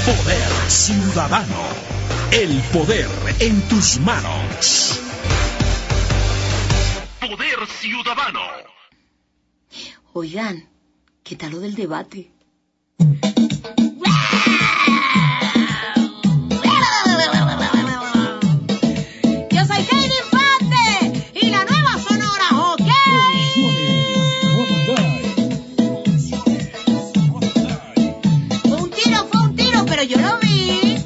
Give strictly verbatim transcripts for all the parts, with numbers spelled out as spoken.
Poder Ciudadano. El poder en tus manos. Poder Ciudadano. Oigan, ¿qué tal lo del debate? Yo soy Heidi Infante y la nueva Sonora, ¿ok? Fue un tiro, fue un tiro, pero yo lo vi.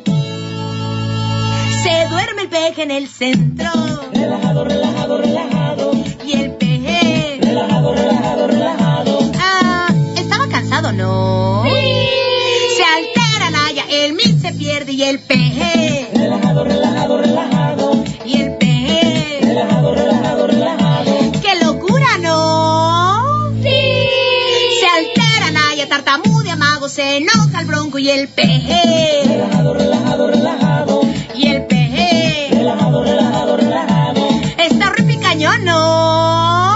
Se duerme el peje en el centro. Relajado, relajado, relajado. Y el peje. Relajado, relajado, relajado. Ah, estaba cansado, ¿no? Sí. Se altera Naya, el mil se pierde y el peje. Relajado, relajado, relajado. Y el peje. Relajado, relajado, relajado. ¡Qué locura, no! Sí. Se altera Naya, tartamude, amago, se enoja el bronco y el peje. Relajado, relajado, relajado. Y el peje. Relajado, relajado, relajado. Está repicañón, ¿no?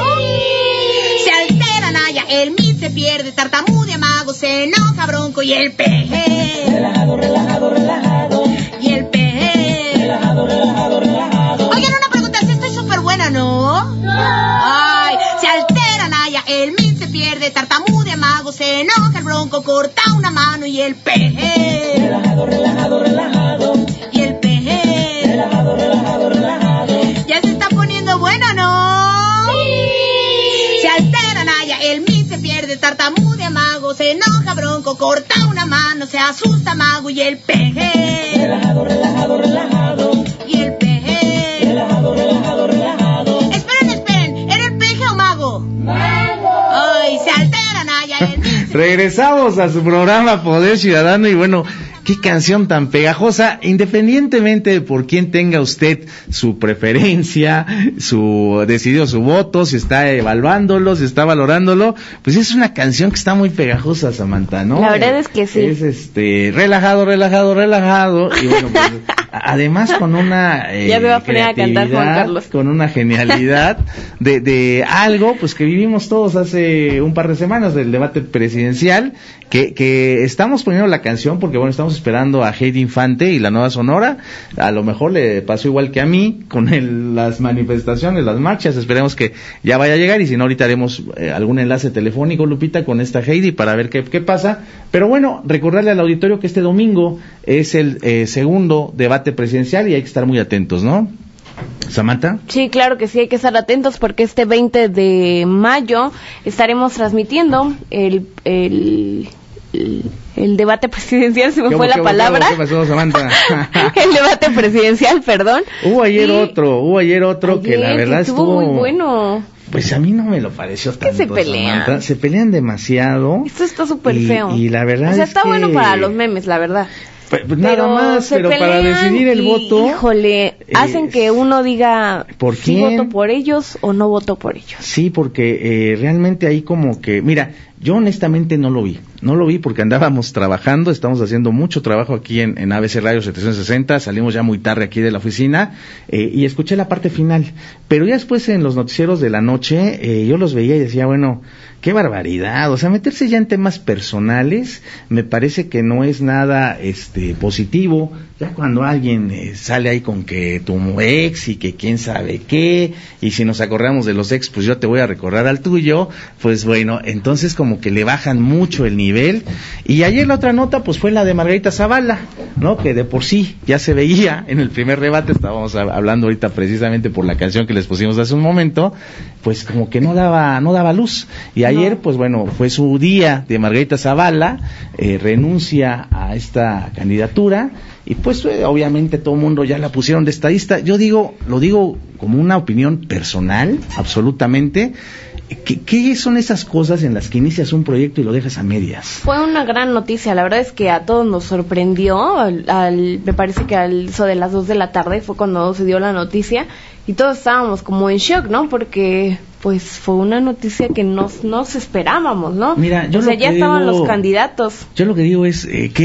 Sí. Se altera Naya, el mil se pierde, tartamude, amago, se enoja bronco y el peje. Relajado, relajado, relajado. Y el peje. Relajado, relajado, relajado. Oigan, una pregunta, si estoy súper buena, ¿no? No. Ay, se altera Naya, el mil se pierde, tartamude, mago, se enoja el bronco, corta una mano y el peje. Relajado, relajado, relajado. Y el peje. Relajado, relajado, relajado. Ya se está poniendo buena, ¿no? Sí. Se altera Naya, el mil se pierde, tartamude, mago, se enoja bronco, corta una mano, se asusta mago y el peje. Relajado, relajado, relajado. Y el peje. Relajado, relajado, relajado. Esperen, esperen, ¿era el peje o mago? Mago. Ay, se altera Naya, el mil se... Regresamos a su programa Poder Ciudadano y bueno, qué canción tan pegajosa, independientemente de por quién tenga usted su preferencia, su decidió su voto, si está evaluándolo, si está valorándolo, pues es una canción que está muy pegajosa, Samantha, ¿no? La verdad es que sí. Es este relajado, relajado, relajado y bueno, pues además con una eh, ya me va a poner a cantar Juan Carlos. Con una genialidad de, de algo pues que vivimos todos hace un par de semanas del debate presidencial, que, que estamos poniendo la canción porque bueno, estamos esperando a Heidi Infante y la nueva Sonora. A lo mejor le pasó igual que a mí con el, las manifestaciones, las marchas. Esperemos que ya vaya a llegar y si no ahorita haremos eh, algún enlace telefónico, Lupita, con esta Heidi para ver qué, qué pasa. Pero bueno, recordarle al auditorio que este domingo es el eh, segundo debate presidencial y hay que estar muy atentos, ¿no? Samantha. Sí, claro que sí, hay que estar atentos porque este veinte de mayo estaremos transmitiendo el... el El, el debate presidencial, se me fue la palabra. ¿Qué pasó, Samantha? El debate presidencial, perdón. Hubo ayer y otro, hubo ayer otro ayer, que la verdad que estuvo, estuvo muy bueno. Pues a mí no me lo pareció es tanto. Que se pelean. Samantha. Se pelean demasiado. Esto está súper y, feo. Y la verdad o sea, es está que... bueno para los memes, la verdad. Pues, nada pero más, pero para decidir el y, voto. Híjole, eh, hacen que uno diga ¿por si quién? voto por ellos o no voto por ellos. Sí, porque eh, realmente ahí como que, mira, yo honestamente no lo vi, no lo vi porque andábamos trabajando, estamos haciendo mucho trabajo aquí en, en A B C Radio setecientos sesenta, salimos ya muy tarde aquí de la oficina eh, y escuché la parte final, pero ya después en los noticieros de la noche eh, yo los veía y decía, bueno, qué barbaridad, o sea, meterse ya en temas personales me parece que no es nada este positivo, ya cuando alguien eh, sale ahí con que tu ex y que quién sabe qué, y si nos acordamos de los ex, pues yo te voy a recordar al tuyo, pues bueno, entonces como que le bajan mucho el nivel, y ayer la otra nota pues fue la de Margarita Zavala, ¿no? Que de por sí ya se veía en el primer debate, estábamos hablando ahorita precisamente por la canción que les pusimos hace un momento, pues como que no daba, no daba luz, y ayer pues bueno, fue su día de Margarita Zavala, eh, renuncia a esta candidatura, y pues eh, obviamente todo el mundo ya la pusieron de estadista. Yo digo, lo digo como una opinión personal, absolutamente. ¿Qué, ¿Qué son esas cosas en las que inicias un proyecto y lo dejas a medias? Fue una gran noticia, la verdad es que a todos nos sorprendió, al, al, me parece que al eso de las dos de la tarde fue cuando se dio la noticia y todos estábamos como en shock, ¿no? Porque pues fue una noticia que no nos esperábamos, ¿no? Mira, yo o sea, lo ya que estaban digo, los candidatos. Yo lo que digo es eh, que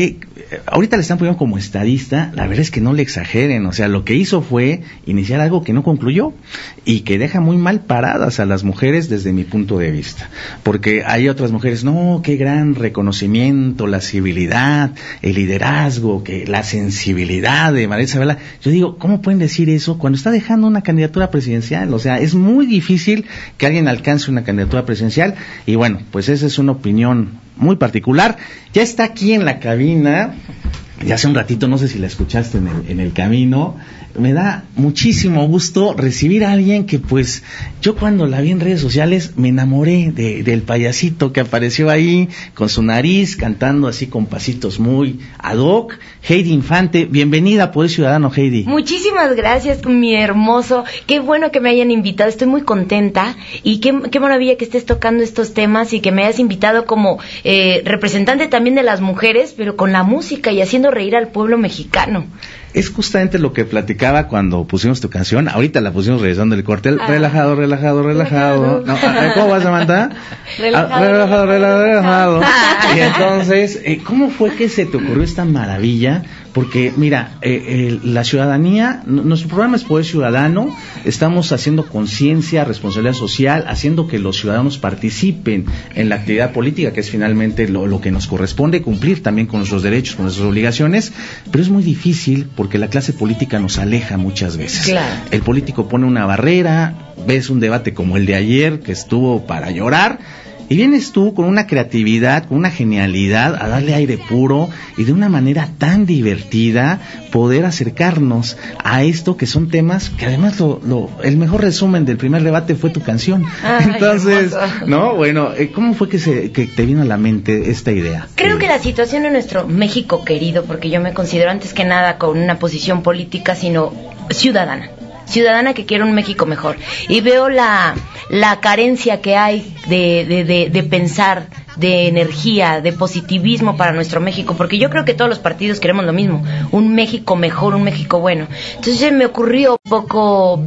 eh, ahorita le están poniendo como estadista, la verdad es que no le exageren, o sea, lo que hizo fue iniciar algo que no concluyó y que deja muy mal paradas a las mujeres desde mi punto de vista, porque hay otras mujeres, no, qué gran reconocimiento, la civilidad, el liderazgo, que la sensibilidad de María Isabela. Yo digo, ¿cómo pueden decir eso cuando está dejando una candidatura presidencial? O sea, es muy difícil que alguien alcance una candidatura presidencial y bueno, pues esa es una opinión muy particular. Ya está aquí en la cabina, ya hace un ratito, no sé si la escuchaste en el, en el camino. Me da muchísimo gusto recibir a alguien que pues yo cuando la vi en redes sociales me enamoré de, del payasito que apareció ahí con su nariz cantando así con pasitos muy ad hoc. Heidi Infante, bienvenida a Poder Ciudadano, Heidi. Muchísimas gracias, mi hermoso. Qué bueno que me hayan invitado, estoy muy contenta y qué, qué maravilla que estés tocando estos temas y que me hayas invitado como eh, representante también de las mujeres, pero con la música y haciendo reír al pueblo mexicano. Es justamente lo que platicaba cuando pusimos tu canción. Ahorita la pusimos regresando el corte. Ah. Relajado, relajado, relajado. No, ¿cómo vas, Samantha? Relajado, Ah, relajado, relajado, relajado. Ah. Y entonces, eh, ¿cómo fue que se te ocurrió esta maravilla? Porque, mira, eh, eh, la ciudadanía, n- nuestro programa es Poder Ciudadano, estamos haciendo conciencia, responsabilidad social, haciendo que los ciudadanos participen en la actividad política, que es finalmente lo, lo que nos corresponde, cumplir también con nuestros derechos, con nuestras obligaciones, pero es muy difícil porque la clase política nos aleja muchas veces. Claro. El político pone una barrera, ves un debate como el de ayer, que estuvo para llorar, y vienes tú con una creatividad, con una genialidad, a darle aire puro y de una manera tan divertida poder acercarnos a esto que son temas que además lo, lo, el mejor resumen del primer debate fue tu canción. Ay, Entonces, hermoso. no, bueno, eh, ¿cómo fue que se que te vino a la mente esta idea? Creo Eh, que la situación en nuestro México querido, porque yo me considero antes que nada con una posición política, sino ciudadana. Ciudadana que quiere un México mejor. Y veo la, la carencia que hay de, de, de, de pensar, de energía, de positivismo para nuestro México, porque yo creo que todos los partidos queremos lo mismo, un México mejor, un México bueno. Entonces me ocurrió un poco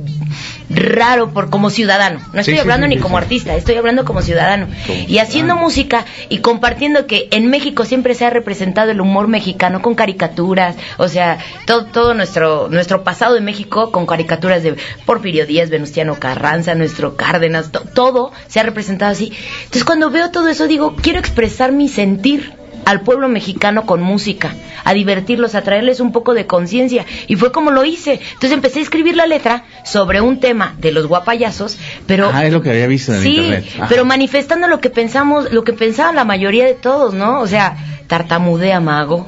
raro por como ciudadano, no estoy Sí, sí, hablando sí, ni sí, como sí. artista, estoy hablando como ciudadano. Como Y haciendo ciudadano. música y compartiendo que en México siempre se ha representado el humor mexicano con caricaturas, o sea, todo, todo nuestro nuestro pasado de México con caricaturas de Porfirio Díaz, Venustiano Carranza, nuestro Cárdenas, to- todo se ha representado así. Entonces cuando veo todo eso digo, quiero expresar mi sentir al pueblo mexicano con música, a divertirlos, a traerles un poco de conciencia, y fue como lo hice. Entonces empecé a escribir la letra sobre un tema de los guapayazos, pero Ah, es lo que había visto en sí, internet. Ajá. pero manifestando lo que pensamos, lo que pensaba la mayoría de todos, ¿no? O sea, tartamudea Mago,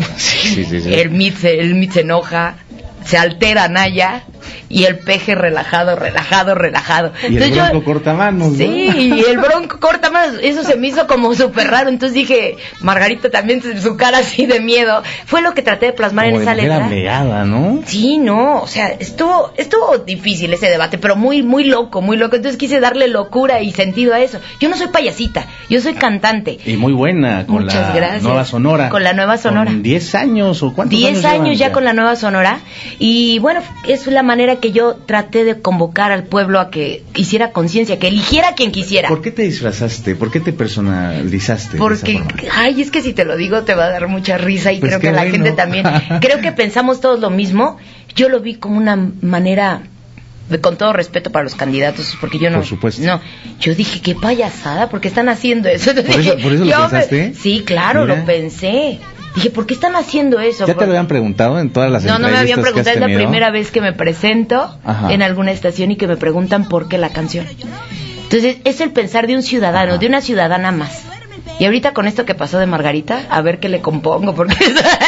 Sí, sí, sí. el Mit se, el Mit se enoja, se altera Naya, y el peje relajado, relajado, relajado. Y el Entonces yo- bronco cortamanos, ¿no? Sí, y el bronco corta más, eso se me hizo como súper raro, entonces dije, Margarita también, su cara así de miedo, fue lo que traté de plasmar Como en esa de manera letra. blegada, ¿no? Sí, no, o sea, estuvo estuvo difícil ese debate, pero muy muy loco, muy loco, entonces quise darle locura y sentido a eso. Yo no soy payasita, yo soy cantante. Y muy buena con Muchas la gracias. nueva Sonora. Con la nueva Sonora. Con diez años o cuántos años Diez años llevan ya con la nueva Sonora, y bueno, es la manera que yo traté de convocar al pueblo a que hiciera conciencia, que eligiera a quien quisiera. ¿Por qué te disfrazaste? ¿Por qué te personalizaste? de Porque, esa forma? ay, es que si te lo digo te va a dar mucha risa y Pues creo qué que la bueno. gente también. Creo que pensamos todos lo mismo. Yo lo vi como una manera, con todo respeto para los candidatos, porque yo no. Por supuesto. No, yo dije, qué payasada, porque están haciendo eso. Entonces ¿Por eso- dije, por eso lo yo me- pensaste? Sí, claro, Mira. lo pensé. Dije, ¿por qué están haciendo eso? ¿Ya te lo habían preguntado en todas las No, no me habían entrevistas que has preguntado, es la tenido? primera vez que me presento Ajá. en alguna estación y que me preguntan por qué la canción. Entonces, es el pensar de un ciudadano, Ajá. de una ciudadana más. Y ahorita con esto que pasó de Margarita, a ver qué le compongo, porque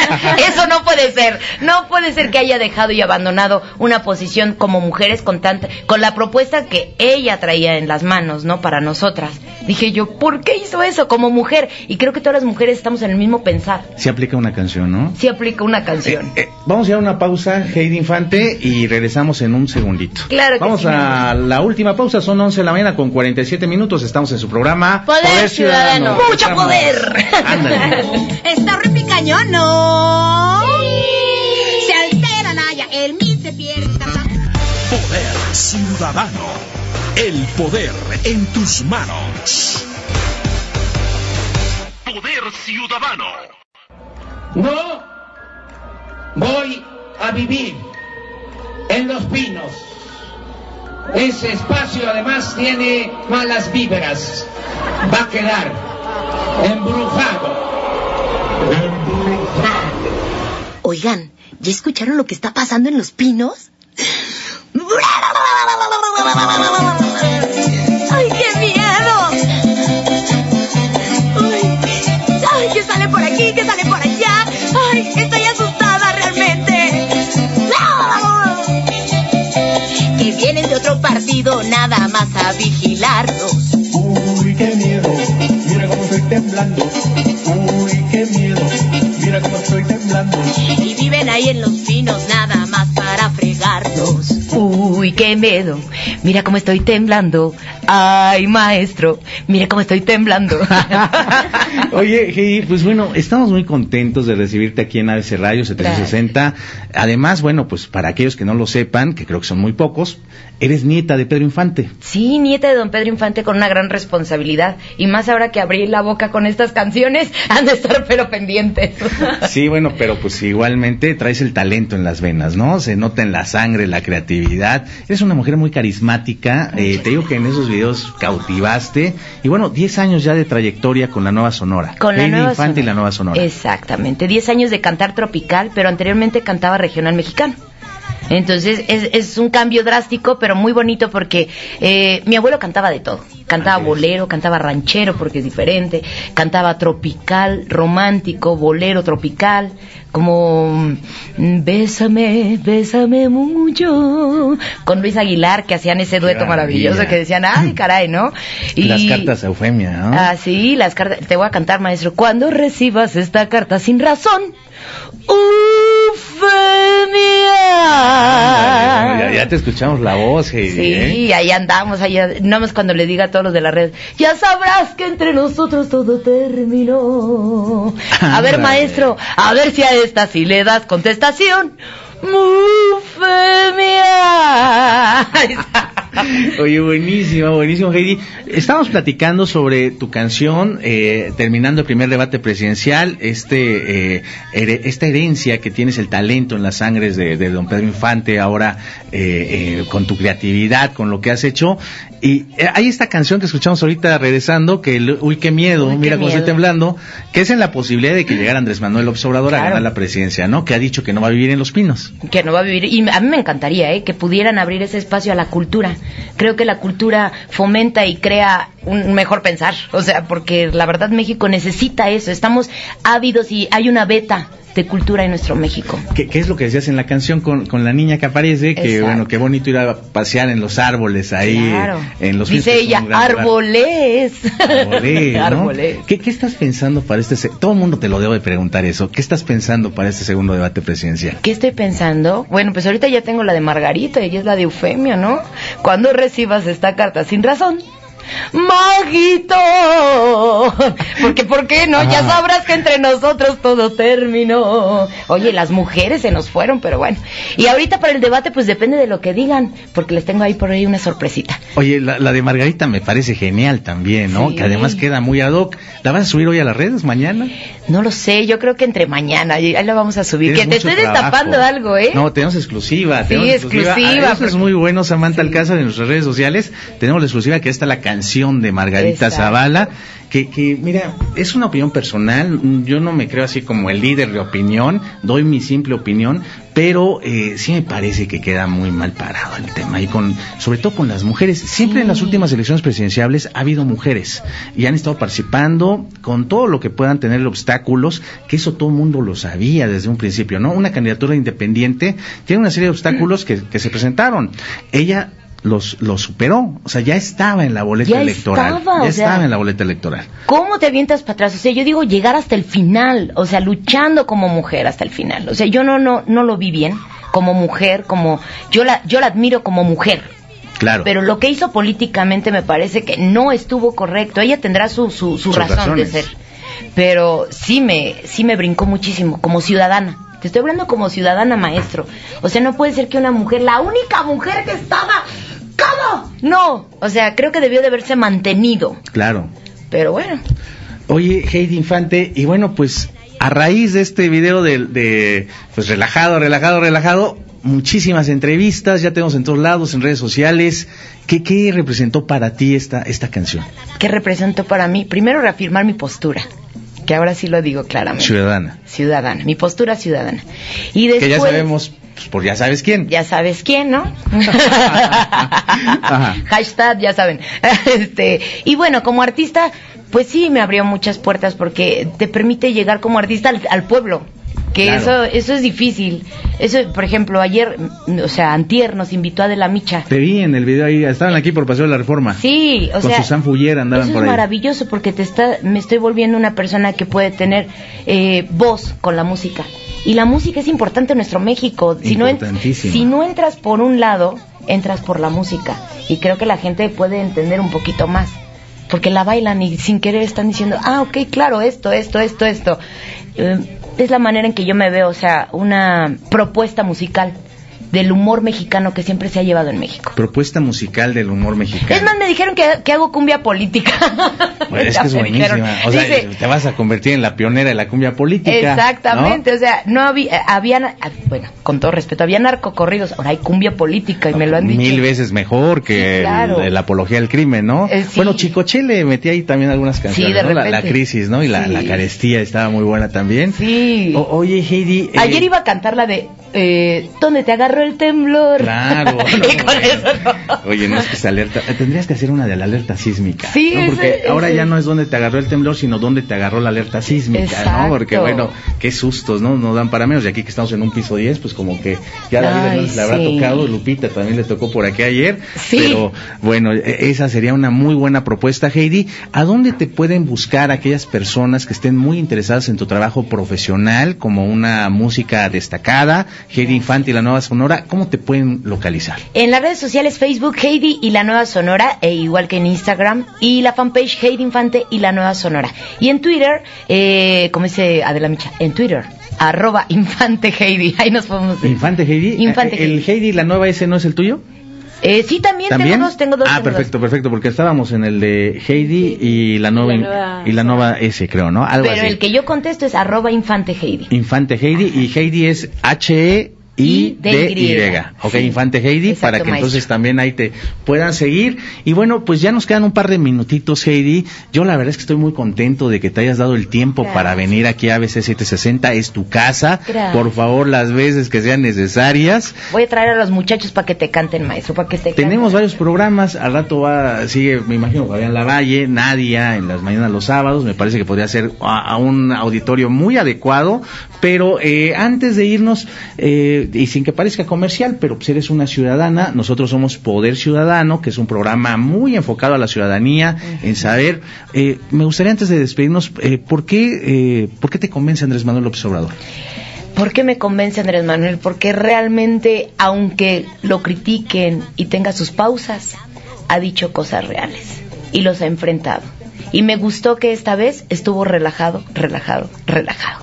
eso no puede ser. No puede ser que haya dejado y abandonado una posición como mujeres con tanta, con la propuesta que ella traía en las manos, ¿no? Para nosotras. Dije yo, ¿por qué hizo eso como mujer? Y creo que todas las mujeres estamos en el mismo pensar. Sí aplica una canción, ¿no? Sí aplica una canción. Eh, eh, vamos a ir a una pausa, Heidi Infante, y regresamos en un segundito. Claro que Vamos sí, mi a la última pausa, son once de la mañana con cuarenta y siete minutos, estamos en su programa Poder Ciudadano. ¡Mucho Regresamos. poder! Ándale. Está repicañón, ¿no? Se altera Naya, el Mit se pierde. Poder Ciudadano. El poder en tus manos. Poder Ciudadano. No voy a vivir en Los Pinos. Ese espacio además tiene malas vibras. Va a quedar embrujado. Embrujado. Oigan, ¿ya escucharon lo que está pasando en Los Pinos? ¡Ay, qué miedo! ¡Ay, ay, que sale por aquí, que sale por allá! ¡Ay, estoy asustada realmente! Que vienen de otro partido nada más a vigilarnos. Uy, qué miedo, mira cómo estoy temblando. Uy, qué miedo, mira cómo estoy temblando. Y viven ahí en Los Pinos nada más para fregarnos. Uy, qué miedo. Mira cómo estoy temblando. Ay, maestro, mira cómo estoy temblando. Oye, Heidi, pues bueno, estamos muy contentos de recibirte aquí en A B C Radio setecientos sesenta. Además, bueno, pues para aquellos que no lo sepan, que creo que son muy pocos, eres nieta de Pedro Infante. Sí, nieta de don Pedro Infante con una gran responsabilidad. Y más ahora que abrí la boca con estas canciones, han de estar pero pendientes. Sí, bueno, pero pues igualmente traes el talento en las venas, ¿no? Se nota en la sangre, la creatividad. Eres una mujer muy carismática. Eh, te digo que en esos videos cautivaste. Y bueno, diez años ya de trayectoria con la Nueva Sonora. Con la Pedro Nueva Infante Sonora. y la Nueva Sonora. Exactamente. Diez años de cantar tropical, pero anteriormente cantaba regional mexicano. Entonces es, es un cambio drástico, pero muy bonito porque eh, mi abuelo cantaba de todo. Cantaba bolero, cantaba ranchero porque es diferente, cantaba tropical, romántico, bolero tropical, como mm, Bésame, bésame mucho, con Luis Aguilar, que hacían ese dueto maravilloso, que decían, ay, caray, ¿no? Y las cartas a Eufemia, ¿no? Ah, sí, las cartas. Te voy a cantar, maestro. Cuando recibas esta carta sin razón, Eufemia. Ya, ya te escuchamos la voz, Heidi. Sí, ¿eh? ahí andamos, ahí, no más cuando le diga a todos los de la red, ya sabrás que entre nosotros todo terminó. A ver, maestro, a ver si a esta sí le das contestación. Eufemia. Oye, buenísimo, buenísimo, Heidi. Estamos platicando sobre tu canción, eh, terminando el primer debate presidencial, este eh, her- esta herencia que tienes, el talento en las sangres de, de don Pedro Infante, ahora eh, eh, con tu creatividad, con lo que has hecho. Y eh, hay esta canción que escuchamos ahorita regresando, que el, uy, qué miedo, Uy, qué mira cómo miedo. estoy temblando, que es en la posibilidad de que llegara Andrés Manuel López Obrador Claro. a ganar la presidencia, ¿no? Que ha dicho que no va a vivir en Los Pinos. Que no va a vivir, y a mí me encantaría ¿eh? que pudieran abrir ese espacio a la cultura. Creo que la cultura fomenta y crea un mejor pensar, o sea, porque la verdad México necesita eso, estamos ávidos y hay una beta de cultura en nuestro México. ¿Qué, qué es lo que decías en la canción con, con la niña que aparece? Que Exacto. bueno, qué bonito ir a pasear en los árboles ahí, Claro. en los Dice Pinos, que ella, son un gran lugar. árboles. Árboles, ¿no? Árboles. ¿Qué, ¿Qué estás pensando para este... se- Todo el mundo te lo debo de preguntar eso. ¿Qué estás pensando para este segundo debate presidencial? ¿Qué estoy pensando? Bueno, pues ahorita ya tengo la de Margarita y es la de Eufemia, ¿no? Cuando recibas esta carta sin razón, Maguito, porque ¿por qué no? Ya Ah. sabrás que entre nosotros todo terminó. Oye, las mujeres se nos fueron, pero bueno. Y ahorita para el debate pues depende de lo que digan, porque les tengo ahí por ahí una sorpresita. Oye, la, la de Margarita me parece genial también, ¿no? Sí. Que además queda muy ad hoc. ¿La vas a subir hoy a las redes mañana? No lo sé, yo creo que entre mañana, y ahí la vamos a subir. Tienes Que te mucho estoy trabajo. destapando algo, ¿eh? No, tenemos exclusiva. Sí, tenemos exclusiva, Ah, eso es porque- muy bueno, Samantha Sí. Alcázar, en nuestras redes sociales. Tenemos la exclusiva que está la canción de Margarita Exacto. Zavala. Que, que, mira, es una opinión personal. Yo no me creo así como el líder de opinión. Doy mi simple opinión. Pero eh, sí me parece que queda muy mal parado el tema. Y con, sobre todo con las mujeres. Siempre Sí. en las últimas elecciones presidenciales ha habido mujeres. Y han estado participando con todo lo que puedan tener obstáculos. Que eso todo el mundo lo sabía desde un principio, ¿no? Una candidatura independiente tiene una serie de obstáculos que, que se presentaron. Ella los, los superó. O sea, ya estaba en la boleta Ya electoral. estaba, ya o sea, estaba en la boleta electoral. ¿Cómo te avientas para atrás? O sea, yo digo llegar hasta el final, o sea, luchando como mujer hasta el final. O sea, yo no no no lo vi bien como mujer, como yo la yo la admiro como mujer. Claro. Pero lo que hizo políticamente me parece que no estuvo correcto. Ella tendrá su su, su Sus razón razones. de ser. Pero sí me sí me brincó muchísimo como ciudadana. Te estoy hablando como ciudadana, maestro. O sea, no puede ser que una mujer, la única mujer que estaba, ¿cómo? No, o sea, creo que debió de haberse mantenido. Claro. Pero bueno. Oye, Heidi Infante, y bueno, pues a raíz de este video de, de pues relajado, relajado, relajado, muchísimas entrevistas, ya tenemos en todos lados, en redes sociales. ¿Qué, qué representó para ti esta, esta canción? ¿Qué representó para mí? Primero, reafirmar mi postura, que ahora sí lo digo claramente. Ciudadana. Ciudadana, mi postura ciudadana. Y después, que ya sabemos, pues por ya sabes quién. Ya sabes quién, ¿no? Hashtag, ya saben. este Y bueno, como artista, pues sí me abrió muchas puertas porque te permite llegar como artista al, al pueblo. Que claro. eso eso es difícil. Eso, por ejemplo, ayer, o sea, antier nos invitó a De la Micha. Te vi en el video ahí, estaban aquí por Paseo de la Reforma. Sí, o con sea, Susan Fuller andaban eso por es ahí. maravilloso porque te está, me estoy volviendo una persona que puede tener eh, voz con la música. Y la música es importante en nuestro México. Si no, si no entras por un lado, entras por la música. Y creo que la gente puede entender un poquito más. Porque la bailan y sin querer están diciendo, ah, ok, claro, esto, esto, esto, esto. Eh, es la manera en que yo me veo, o sea, una propuesta musical del humor mexicano que siempre se ha llevado en México. Propuesta musical del humor mexicano. Es más, me dijeron que, que hago cumbia política. Bueno, es que es buenísima. O sea, dice, te vas a convertir en la pionera de la cumbia política. Exactamente, ¿no? O sea, no había, había, bueno, con todo respeto, había narcocorridos, ahora hay cumbia política y me lo han dicho. Mil veces mejor que sí, claro. el, la apología al crimen, ¿no? Eh, sí. Bueno, Chicoche le metí ahí también algunas canciones, sí, de ¿no? la, la crisis, ¿no? Y la, sí. la carestía estaba muy buena también. Sí. O, oye, Heidi. Eh... Ayer iba a cantar la de eh, ¿dónde te agarró el temblor? Claro. No, y con eso no. Oye, no es que se alerta. Tendrías que hacer una de la alerta sísmica. Sí, ¿no? Porque ese, ahora ese. ya no es donde te agarró el temblor, sino donde te agarró la alerta sísmica, Exacto. ¿no? Porque, bueno, qué sustos, ¿no? Nos dan para menos. Y aquí que estamos en un piso diez, pues como que ya la vida no se le habrá sí. tocado. Lupita también le tocó por aquí ayer. Sí. Pero, bueno, esa sería una muy buena propuesta, Heidi. ¿A dónde te pueden buscar aquellas personas que estén muy interesadas en tu trabajo profesional, como una música destacada, Heidi Infante y la Nueva Sonora? ¿Cómo te pueden localizar? En las redes sociales Facebook, Heidi y la Nueva Sonora, e igual que en Instagram, y la fanpage Heidi Infante y la Nueva Sonora. Y en Twitter, eh, como dice Adela Micha, en Twitter, arroba Infante Heidi. Ahí nos podemos decir. ¿Infante Heidi? Infante ¿El Heidi. Heidi, la nueva S, no es el tuyo? Eh, sí, también, ¿También? tengo dos, tengo dos. Ah, tengo perfecto, dos. perfecto, porque estábamos en el de Heidi y la nueva, y la nueva, y la nueva S, creo, ¿no? Algo Pero así. el que yo contesto es arroba Infante Heidi. Infante Heidi, y Heidi es H E I D Y. Ok, sí. Infante Heidi, Exacto, para que maestro. entonces también ahí te puedan seguir. Y bueno, pues ya nos quedan un par de minutitos, Heidi. Yo la verdad es que estoy muy contento de que te hayas dado el tiempo Gracias. para venir aquí a A B C setecientos sesenta. Es tu casa. Gracias. Por favor, las veces que sean necesarias. Voy a traer a los muchachos para que te canten, maestro, para que te Tenemos canten. varios programas, al rato va, sigue, me imagino, Fabián Lavalle, Nadia, en las mañanas los sábados, me parece que podría ser a, a un auditorio muy adecuado, pero eh, antes de irnos, eh, y sin que parezca comercial, pero pues eres una ciudadana, nosotros somos Poder Ciudadano, que es un programa muy enfocado a la ciudadanía, uh-huh. en saber, eh, me gustaría antes de despedirnos, eh, ¿por qué, eh, ¿por qué te convence Andrés Manuel López Obrador? ¿Por qué me convence Andrés Manuel? Porque realmente, aunque lo critiquen y tenga sus pausas, ha dicho cosas reales y los ha enfrentado. Y me gustó que esta vez estuvo relajado, relajado, relajado.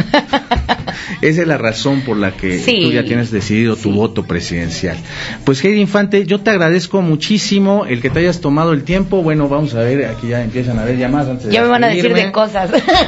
Esa es la razón por la que sí, tú ya tienes decidido tu sí. voto presidencial. Pues Heidi Infante, yo te agradezco muchísimo el que te hayas tomado el tiempo. Bueno, vamos a ver, aquí ya empiezan a ver llamadas antes de Ya me van a decir despedirme. de cosas.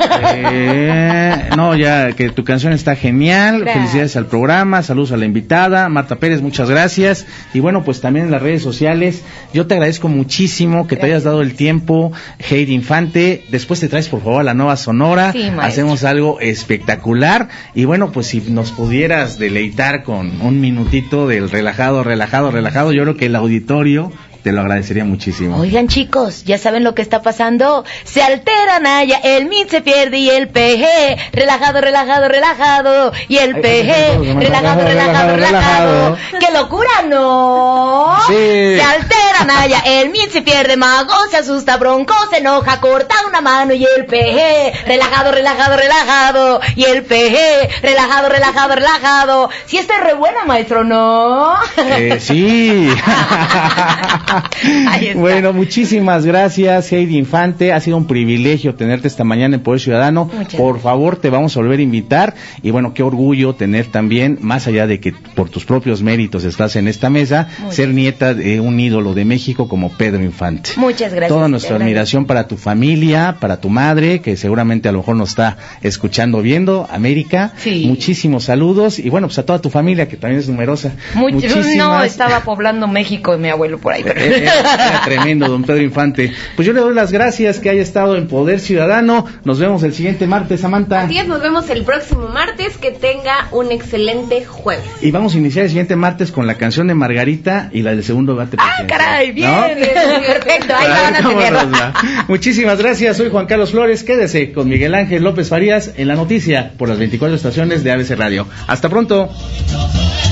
Eh, no, ya que tu canción está genial. Gracias. Felicidades al programa, saludos a la invitada, Marta Pérez, muchas gracias. Y bueno, pues también en las redes sociales, yo te agradezco muchísimo que gracias. Te hayas dado el tiempo, Heidi Infante. Después te traes por favor a la Nueva Sonora, sí, hacemos algo espectacular. Y bueno, pues si nos pudieras deleitar con un minutito del relajado, relajado, relajado, yo creo que el auditorio te lo agradecería muchísimo. Oigan, chicos, ¿ya saben lo que está pasando? Se altera Naya, el M I T se pierde y el P G. Relajado, relajado, relajado. Y el P G. Relajado, relajado, relajado. ¡Qué locura, no! Sí. Se altera Naya, el M I T se pierde. Mago se asusta, Bronco se enoja, corta una mano y el P G. Relajado, relajado, relajado. Y el P G. Relajado, relajado, relajado. Si esta es re buena, maestro, ¿no? Eh, sí. Ahí está. Bueno, muchísimas gracias, Heidi Infante. Ha sido un privilegio tenerte esta mañana en Poder Ciudadano. Muchas Por gracias. favor, te vamos a volver a invitar. Y bueno, qué orgullo tener también, más allá de que por tus propios méritos estás en esta mesa, Muchas ser nieta de un ídolo de México como Pedro Infante. Muchas gracias. Toda te nuestra agradezco. admiración para tu familia, para tu madre, que seguramente a lo mejor nos está escuchando, viendo, América. Sí. Muchísimos saludos. Y bueno, pues a toda tu familia, que también es numerosa. Mucho- Muchísimas. no, estaba poblando México mi abuelo por ahí. pero- Era, era tremendo, don Pedro Infante. Pues yo le doy las gracias que haya estado en Poder Ciudadano. Nos vemos el siguiente martes, Samantha. Así es, nos vemos el próximo martes. Que tenga un excelente jueves. Y vamos a iniciar el siguiente martes con la canción de Margarita y la del segundo debate ¡Ah, presidencial. caray! Bien, ¿No? bien, perfecto. Ahí la van a Vámonos, tener. va. Muchísimas gracias. Soy Juan Carlos Flores. Quédese con Miguel Ángel López Farías en La Noticia por las veinticuatro estaciones de A B C Radio. Hasta pronto.